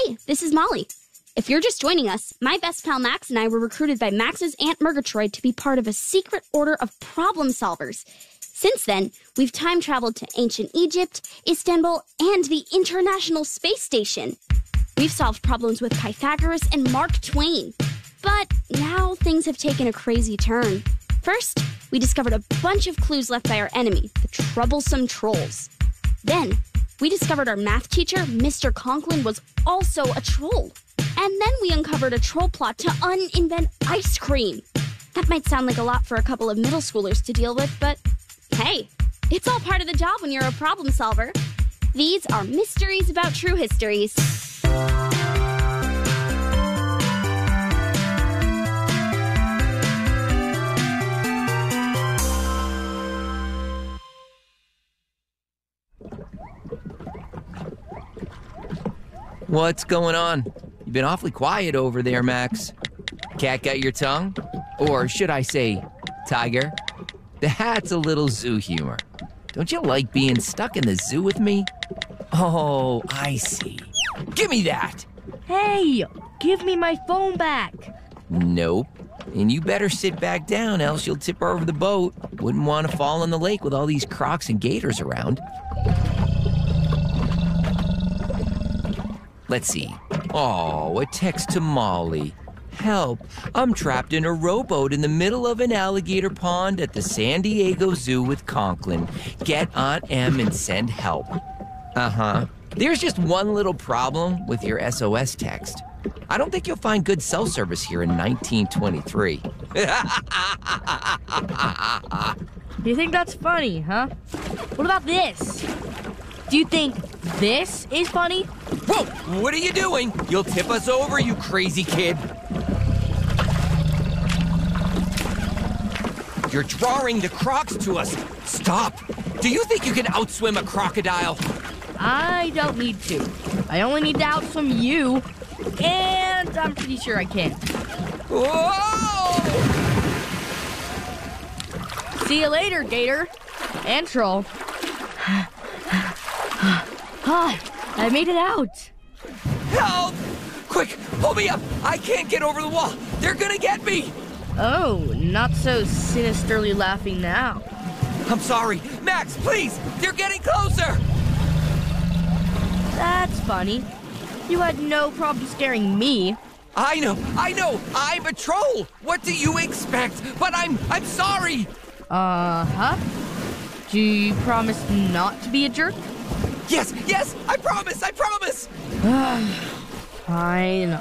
Hey, this is Molly. If you're just joining us, my best pal Max and I were recruited by Max's Aunt Murgatroyd to be part of a secret order of problem solvers. Since then, we've time traveled to ancient Egypt, Istanbul, and the International Space Station. We've solved problems with Pythagoras and Mark Twain. But now things have taken a crazy turn. First, we discovered a bunch of clues left by our enemy, the troublesome trolls. Then, we discovered our math teacher, Mr. Conklin, was also a troll. And then we uncovered a troll plot to un-invent ice cream. That might sound like a lot for a couple of middle schoolers to deal with, but hey, it's all part of the job when you're a problem solver. These are mysteries about true histories. What's going on? You've been awfully quiet over there, Max. Cat got your tongue? Or should I say, tiger? That's a little zoo humor. Don't you like being stuck in the zoo with me? Oh, I see. Give me that! Hey, give me my phone back. Nope. And you better sit back down, else you'll tip over the boat. Wouldn't want to fall in the lake with all these crocs and gators around. Let's see. Oh, a text to Molly. Help, I'm trapped in a rowboat in the middle of an alligator pond at the San Diego Zoo with Conklin. Get Aunt Em and send help. Uh-huh. There's just one little problem with your SOS text. I don't think you'll find good cell service here in 1923. You think that's funny, huh? What about this? Do you think this is funny? Whoa! What are you doing? You'll tip us over, you crazy kid. You're drawing the crocs to us. Stop. Do you think you can outswim a crocodile? I don't need to. I only need to outswim you, and I'm pretty sure I can. Whoa! See you later, Gator. And Troll. I made it out. Help! Quick, pull me up. I can't get over the wall. They're gonna get me. Oh, not so sinisterly laughing now. I'm sorry. Max, please! They're getting closer! That's funny. You had no problem scaring me. I know. I'm a troll. What do you expect? But I'm sorry. Uh-huh. Do you promise not to be a jerk? Yes, I promise. Fine.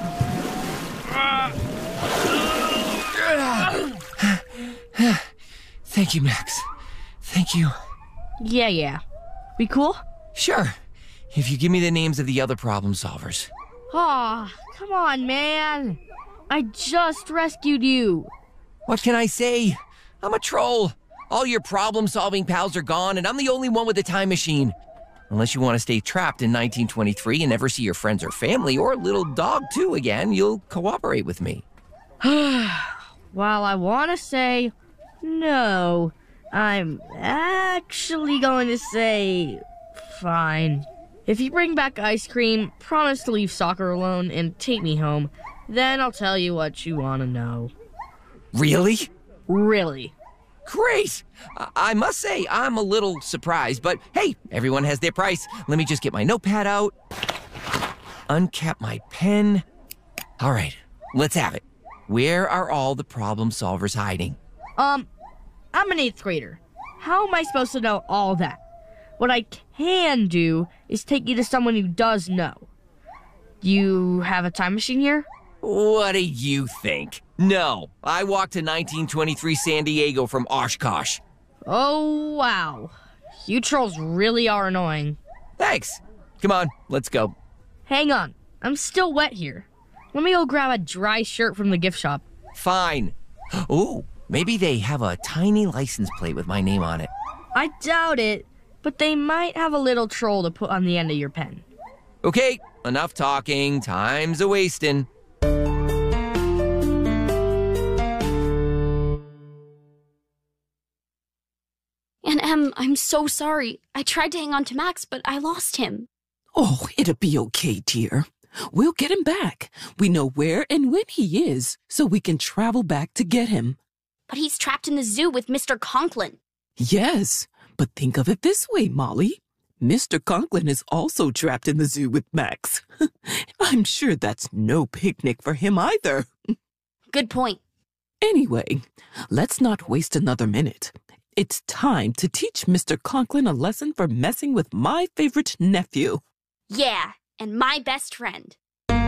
Thank you, Max. Thank you. Yeah. We cool? Sure. If you give me the names of the other problem solvers. Aw, come on, man. I just rescued you. What can I say? I'm a troll. All your problem-solving pals are gone, and I'm the only one with a time machine. Unless you want to stay trapped in 1923 and never see your friends or family or little dog too again, you'll cooperate with me. Well, I want to say no. I'm actually going to say fine. If you bring back ice cream, promise to leave soccer alone and take me home, then I'll tell you what you want to know. Really? Really. Great! I must say, I'm a little surprised, but hey, everyone has their price. Let me just get my notepad out, uncap my pen. All right, let's have it. Where are all the problem solvers hiding? I'm an 8th grader. How am I supposed to know all that? What I can do is take you to someone who does know. You have a time machine here? What do you think? No, I walked to 1923 San Diego from Oshkosh. Oh, wow. You trolls really are annoying. Thanks. Come on, let's go. Hang on. I'm still wet here. Let me go grab a dry shirt from the gift shop. Fine. Ooh, maybe they have a tiny license plate with my name on it. I doubt it, but they might have a little troll to put on the end of your pen. Okay, enough talking. Time's a-wasting. And Em, I'm so sorry. I tried to hang on to Max, but I lost him. Oh, it'll be okay, dear. We'll get him back. We know where and when he is, so we can travel back to get him. But he's trapped in the zoo with Mr. Conklin. Yes, but think of it this way, Molly. Mr. Conklin is also trapped in the zoo with Max. I'm sure that's no picnic for him either. Good point. Anyway, let's not waste another minute. It's time to teach Mr. Conklin a lesson for messing with my favorite nephew. Yeah, and my best friend.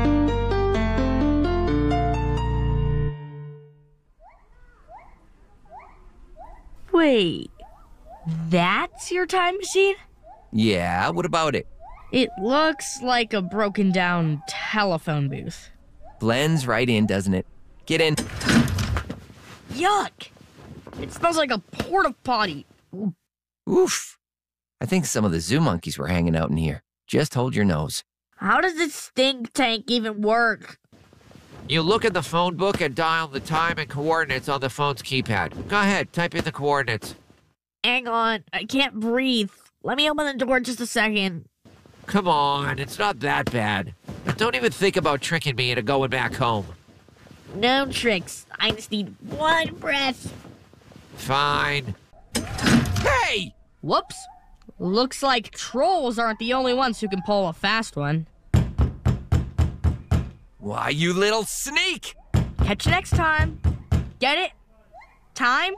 Wait, that's your time machine? Yeah, what about it? It looks like a broken down telephone booth. Blends right in, doesn't it? Get in. Yuck! It smells like a porta potty. Oof. I think some of the zoo monkeys were hanging out in here. Just hold your nose. How does this stink tank even work? You look at the phone book and dial the time and coordinates on the phone's keypad. Go ahead, type in the coordinates. Hang on, I can't breathe. Let me open the door just a second. Come on, it's not that bad. Don't even think about tricking me into going back home. No tricks. I just need one breath. Fine. Hey! Whoops. Looks like trolls aren't the only ones who can pull a fast one. Why, you little sneak! Catch you next time. Get it? Time?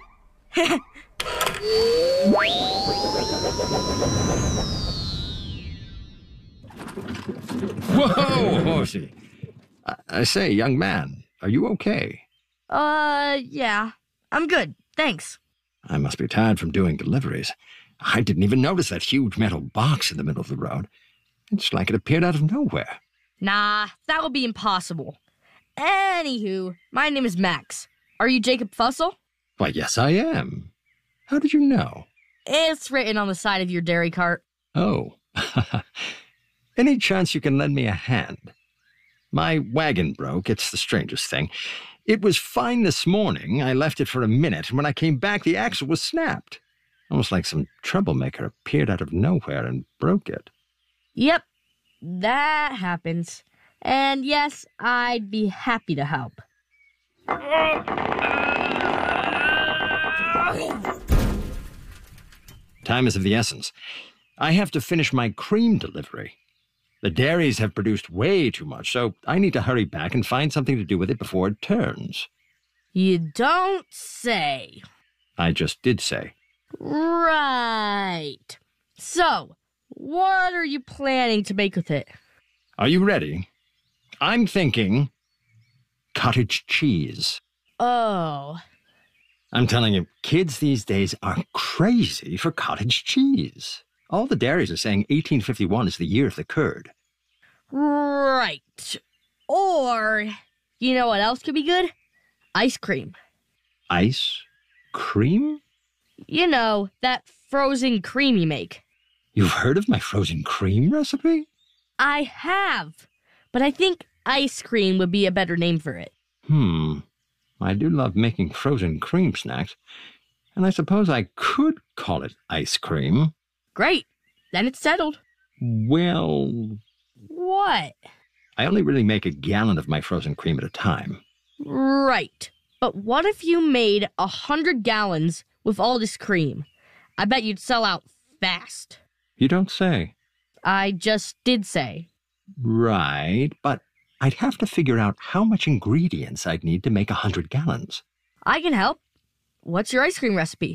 Whoa, Horsey. I say, young man, are you okay? Yeah. I'm good. Thanks. I must be tired from doing deliveries. I didn't even notice that huge metal box in the middle of the road. It's like it appeared out of nowhere. Nah, that would be impossible. Anywho, my name is Max. Are you Jacob Fussell? Why, yes, I am. How did you know? It's written on the side of your dairy cart. Oh. Any chance you can lend me a hand? My wagon broke. It's the strangest thing. It was fine this morning. I left it for a minute, and when I came back, the axle was snapped. Almost like some troublemaker appeared out of nowhere and broke it. Yep, that happens. And yes, I'd be happy to help. Time is of the essence. I have to finish my cream delivery. The dairies have produced way too much, so I need to hurry back and find something to do with it before it turns. You don't say. I just did say. Right. So, what are you planning to make with it? Are you ready? I'm thinking cottage cheese. Oh. I'm telling you, kids these days are crazy for cottage cheese. All the dairies are saying 1851 is the year of the curd. Right. Or, you know what else could be good? Ice cream. Ice cream? You know, that frozen cream you make. You've heard of my frozen cream recipe? I have, but I think ice cream would be a better name for it. I do love making frozen cream snacks, and I suppose I could call it ice cream. Great. Then it's settled. Well, What? I only really make a gallon of my frozen cream at a time. Right. But what if you made 100 gallons with all this cream? I bet you'd sell out fast. You don't say. I just did say. Right, but I'd have to figure out how much ingredients I'd need to make 100 gallons. I can help. What's your ice cream recipe?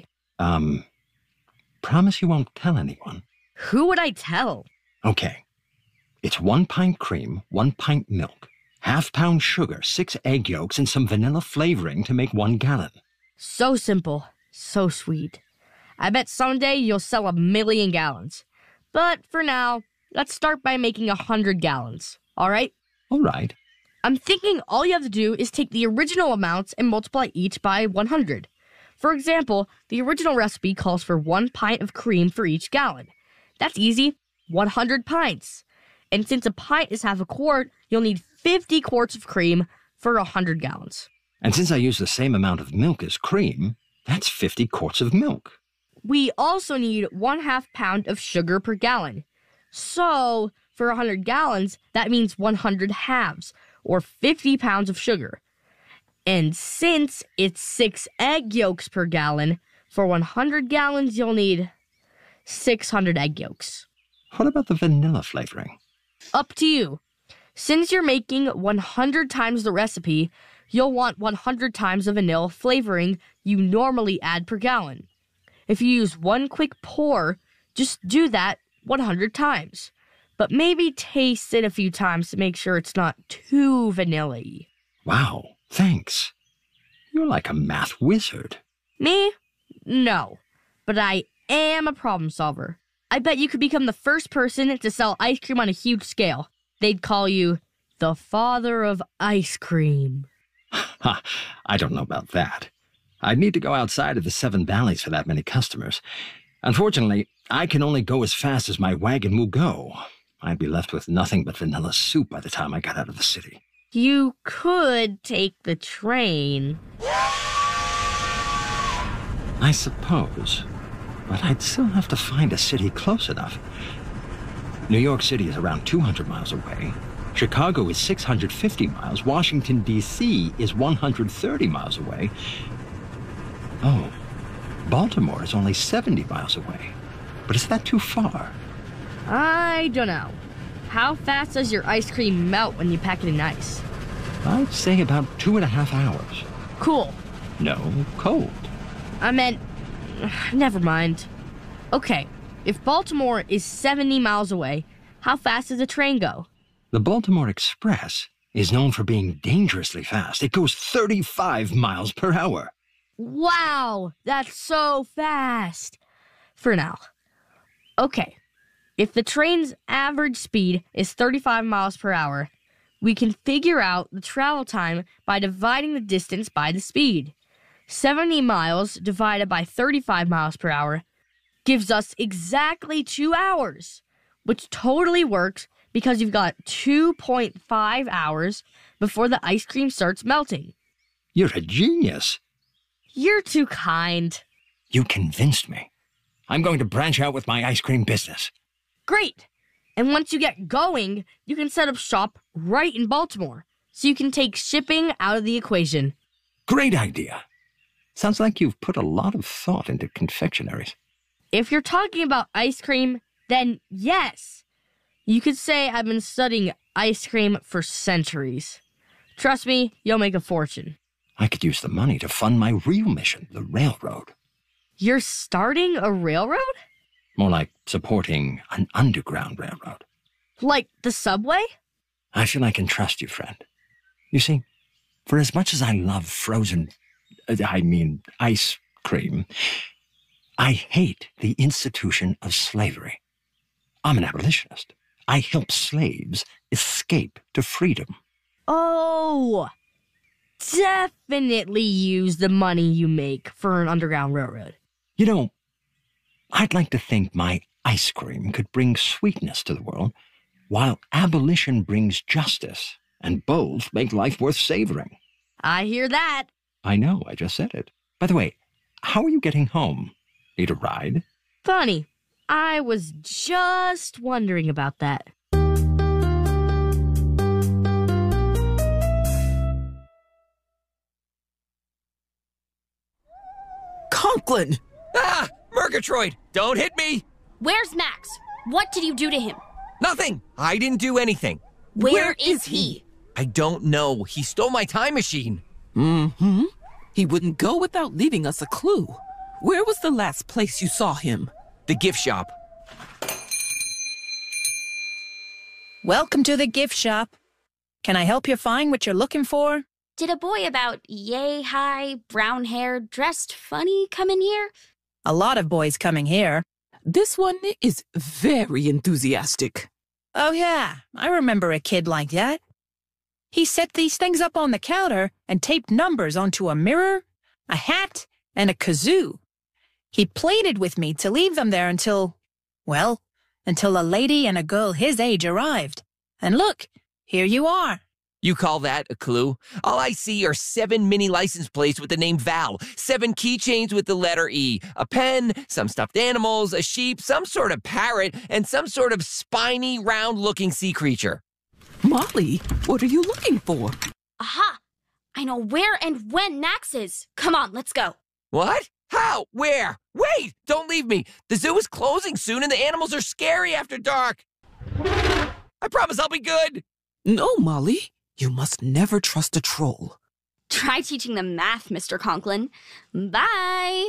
Promise you won't tell anyone. Who would I tell? Okay. It's 1 pint cream, 1 pint milk, half-pound sugar, 6 egg yolks, and some vanilla flavoring to make 1 gallon. So simple. So sweet. I bet someday you'll sell 1 million gallons. But for now, let's start by making 100 gallons. All right? All right. I'm thinking all you have to do is take the original amounts and multiply each by 100. For example, the original recipe calls for 1 pint of cream for each gallon. That's easy. 100 pints. And since a pint is half a quart, you'll need 50 quarts of cream for 100 gallons. And since I use the same amount of milk as cream, that's 50 quarts of milk. We also need 1/2 pound of sugar per gallon. So, for 100 gallons, that means 100 halves, or 50 pounds of sugar. And since it's 6 egg yolks per gallon, for 100 gallons, you'll need 600 egg yolks. What about the vanilla flavoring? Up to you. Since you're making 100 times the recipe, you'll want 100 times the vanilla flavoring you normally add per gallon. If you use one quick pour, just do that 100 times. But maybe taste it a few times to make sure it's not too vanilla-y. Wow, thanks. You're like a math wizard. Me? No. But I am a problem solver. I bet you could become the first person to sell ice cream on a huge scale. They'd call you the father of ice cream. Ha, I don't know about that. I'd need to go outside of the 7 Valleys for that many customers. Unfortunately, I can only go as fast as my wagon will go. I'd be left with nothing but vanilla soup by the time I got out of the city. You could take the train. I suppose, but I'd still have to find a city close enough. New York City is around 200 miles away. Chicago is 650 miles. Washington, D.C. is 130 miles away. Oh, Baltimore is only 70 miles away. But is that too far? I don't know. How fast does your ice cream melt when you pack it in ice? I'd say about 2.5 hours. Cool. No, cold. I meant... never mind. Okay, if Baltimore is 70 miles away, how fast does the train go? The Baltimore Express is known for being dangerously fast. It goes 35 miles per hour. Wow, that's so fast. For now. Okay, if the train's average speed is 35 miles per hour, we can figure out the travel time by dividing the distance by the speed. 70 miles divided by 35 miles per hour gives us exactly 2 hours, which totally works because you've got 2.5 hours before the ice cream starts melting. You're a genius. You're too kind. You convinced me. I'm going to branch out with my ice cream business. Great. And once you get going, you can set up shop right in Baltimore, so you can take shipping out of the equation. Great idea. Sounds like you've put a lot of thought into confectionaries. If you're talking about ice cream, then yes. You could say I've been studying ice cream for centuries. Trust me, you'll make a fortune. I could use the money to fund my real mission, the railroad. You're starting a railroad? More like supporting an underground railroad. Like the subway? I feel I can trust you, friend. You see, for as much as I love ice cream, I hate the institution of slavery. I'm an abolitionist. I help slaves escape to freedom. Oh, definitely use the money you make for an underground railroad. You know, I'd like to think my ice cream could bring sweetness to the world, while abolition brings justice, and both make life worth savoring. I hear that. I know, I just said it. By the way, how are you getting home? Need a ride? Funny. I was just wondering about that. Conklin! Ah! Murgatroyd! Don't hit me! Where's Max? What did you do to him? Nothing! I didn't do anything. Where is he? I don't know. He stole my time machine. Mm-hmm. He wouldn't go without leaving us a clue. Where was the last place you saw him? The gift shop. Welcome to the gift shop. Can I help you find what you're looking for? Did a boy about yay high, brown hair, dressed funny come in here? A lot of boys coming here. This one is very enthusiastic. Oh yeah, I remember a kid like that. He set these things up on the counter and taped numbers onto a mirror, a hat, and a kazoo. He pleaded with me to leave them there until a lady and a girl his age arrived. And look, here you are. You call that a clue? All I see are 7 mini license plates with the name Val, 7 keychains with the letter E, a pen, some stuffed animals, a sheep, some sort of parrot, and some sort of spiny, round-looking sea creature. Molly, what are you looking for? Aha! I know where and when Max is. Come on, let's go. What? How? Where? Wait! Don't leave me! The zoo is closing soon and the animals are scary after dark! I promise I'll be good! No, Molly. You must never trust a troll. Try teaching them math, Mr. Conklin. Bye!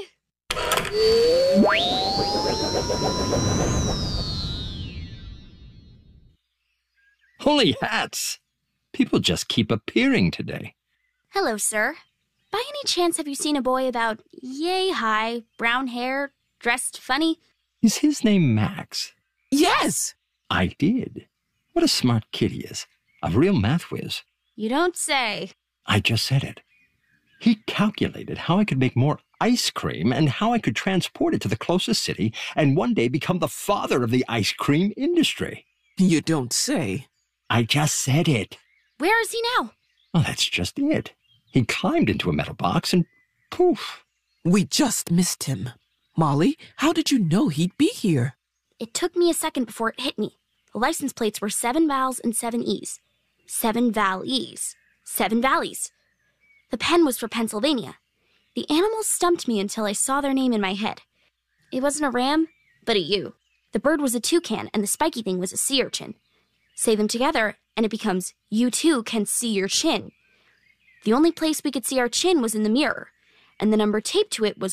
Holy hats! People just keep appearing today. Hello, sir. By any chance have you seen a boy about yay high, brown hair, dressed funny? Is his name Max? Yes! I did. What a smart kid he is. A real math whiz. You don't say. I just said it. He calculated how I could make more ice cream and how I could transport it to the closest city and one day become the father of the ice cream industry. You don't say. I just said it. Where is he now? Well, that's just it. He climbed into a metal box and poof. We just missed him. Molly, how did you know he'd be here? It took me a second before it hit me. The license plates were 7 vowels and 7 E's. 7 valleys. 7 valleys. The pen was for Pennsylvania. The animals stumped me until I saw their name in my head. It wasn't a ram, but a ewe. The bird was a toucan, and the spiky thing was a sea urchin. Say them together, and it becomes, you too can see your chin. The only place we could see our chin was in the mirror, and the number taped to it was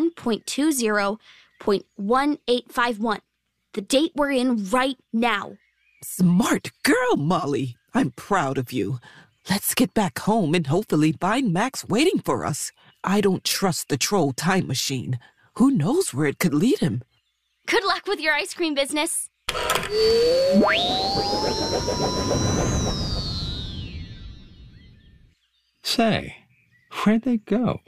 1.20.1851. The date we're in right now. Smart girl, Molly. I'm proud of you. Let's get back home and hopefully find Max waiting for us. I don't trust the troll time machine. Who knows where it could lead him? Good luck with your ice cream business. Say, where'd they go?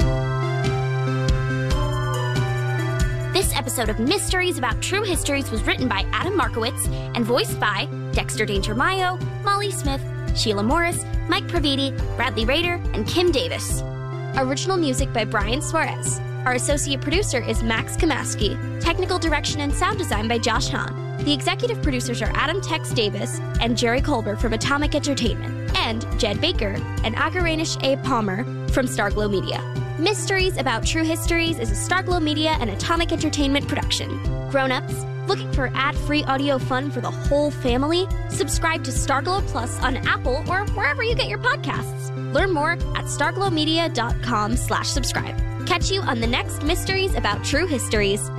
This episode of Mysteries About True Histories was written by Adam Markowitz and voiced by Dexter Danger Mayo, Molly Smith, Sheila Morris, Mike Praviti, Bradley Rader, and Kim Davis. Original music by Brian Suarez. Our associate producer is Max Kamaski. Technical direction and sound design by Josh Hahn. The executive producers are Adam Tex Davis and Jerry Colbert from Atomic Entertainment, and Jed Baker and Agaranish A. Palmer from Starglow Media. Mysteries About True Histories is a Starglow Media and Atomic Entertainment production. Grown-ups, looking for ad-free audio fun for the whole family? Subscribe to Starglow Plus on Apple or wherever you get your podcasts. Learn more at starglowmedia.com/subscribe. Catch you on the next Mysteries About True Histories.